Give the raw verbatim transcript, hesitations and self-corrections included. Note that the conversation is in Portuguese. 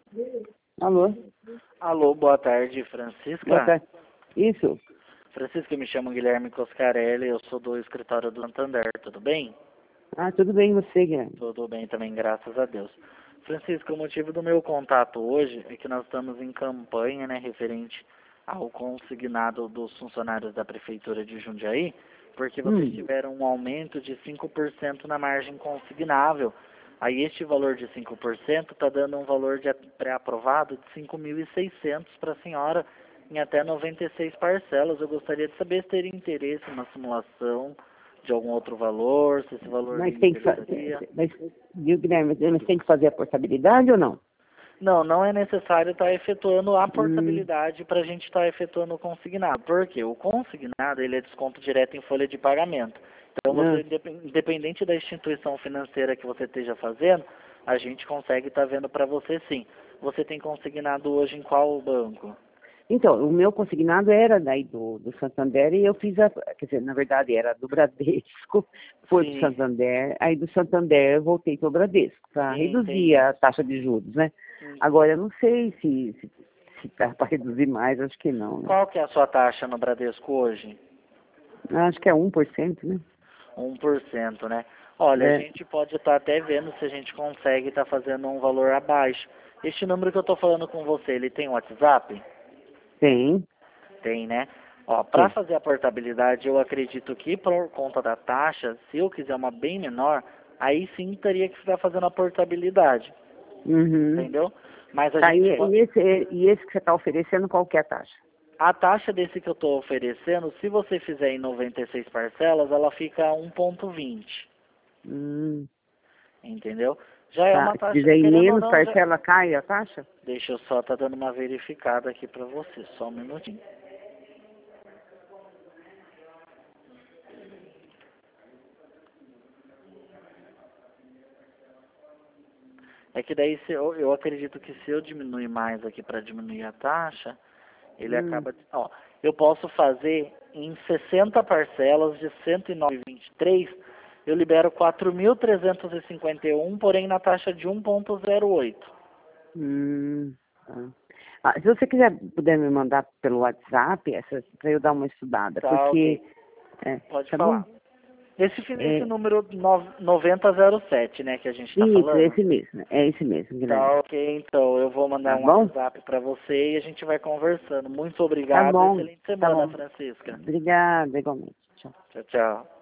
Alô? Alô, boa tarde, Francisca. Boa tarde. Isso. Francisca, me chamo Guilherme Coscarelli, eu sou do escritório do Santander, tudo bem? Ah, tudo bem, você, Guilherme? Tudo bem também, graças a Deus. Francisca, o motivo do meu contato hoje é que nós estamos em campanha, né, referente ao consignado dos funcionários da Prefeitura de Jundiaí, porque vocês Hum. tiveram um aumento de cinco por cento na margem consignável. Aí este valor de cinco por cento está dando um valor de pré-aprovado de cinco mil e seiscentos para a senhora em até noventa e seis parcelas. Eu gostaria de saber se teria interesse na simulação de algum outro valor, se esse valor lhe Mas tem que fazer. interessaria. Mas, viu, Guilherme, mas tem que fazer a portabilidade ou não? Não, não é necessário estar efetuando a Hum. portabilidade para a gente estar efetuando o consignado. Por quê? O consignado ele é desconto direto em folha de pagamento. Então, você, Ah. independente da instituição financeira que você esteja fazendo, a gente consegue estar vendo para você sim. Você tem consignado hoje em qual banco? Então, o meu consignado era daí do, do Santander e eu fiz a, quer dizer, na verdade era do Bradesco, foi do Sim, Santander, aí do Santander eu voltei para o Bradesco, para sim, reduzir entendi. a taxa de juros, né? Hum. Agora, eu não sei se, se, se dá para reduzir mais, acho que não, né? Qual que é a sua taxa no Bradesco hoje? Acho que é um por cento, né? um por cento, né? Olha, a É, gente pode estar até vendo se a gente consegue estar fazendo um valor abaixo. Este número que eu estou falando com você, ele tem WhatsApp? tem, Tem, né? Ó, para tem. fazer a portabilidade, eu acredito que por conta da taxa, se eu quiser uma bem menor, aí sim teria que estar fazendo a portabilidade, Uhum. entendeu? Mas a Tá, e, gente pode... e esse, e esse que você está oferecendo, qual que é a taxa? A taxa desse que eu estou oferecendo, se você fizer em noventa e seis parcelas, ela fica um ponto vinte, Hum, entendeu? Já é tá. uma Se taxa, fizer em querendo ou menos não, já... parcela, cai a taxa? Deixa eu só estar dando uma verificada aqui para você, só um minutinho. É que daí se eu, eu acredito que se eu diminuir mais aqui para diminuir a taxa, ele Hum. acaba... Ó, eu posso fazer em sessenta parcelas de cento e nove vírgula vinte e três, eu libero quatro mil trezentos e cinquenta e um, porém na taxa de um ponto zero oito. Hum, tá. Ah, se você quiser, puder me mandar pelo WhatsApp, essa, para eu dar uma estudada, Tá, porque, ok. é, Pode tá bom? falar. Esse, fi- esse É, número nove- noventa zero sete, né, que a gente está isso, é falando? esse mesmo, é esse mesmo, Guilherme. Tá, ok, então eu vou mandar Tá um bom? WhatsApp para você e a gente vai conversando. Muito Tá obrigado e bom, excelente tá semana, bom. Francisca. Obrigada, igualmente. Tchau. Tchau, tchau.